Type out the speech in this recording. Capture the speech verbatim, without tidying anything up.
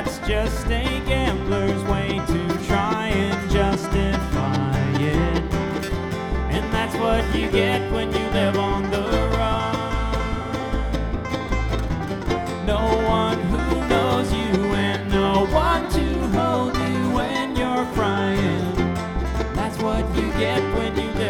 That's just a gambler's way to try and justify it. And that's what you get when you live on the run. No one who knows you and no one to hold you when you're crying. That's what you get when you live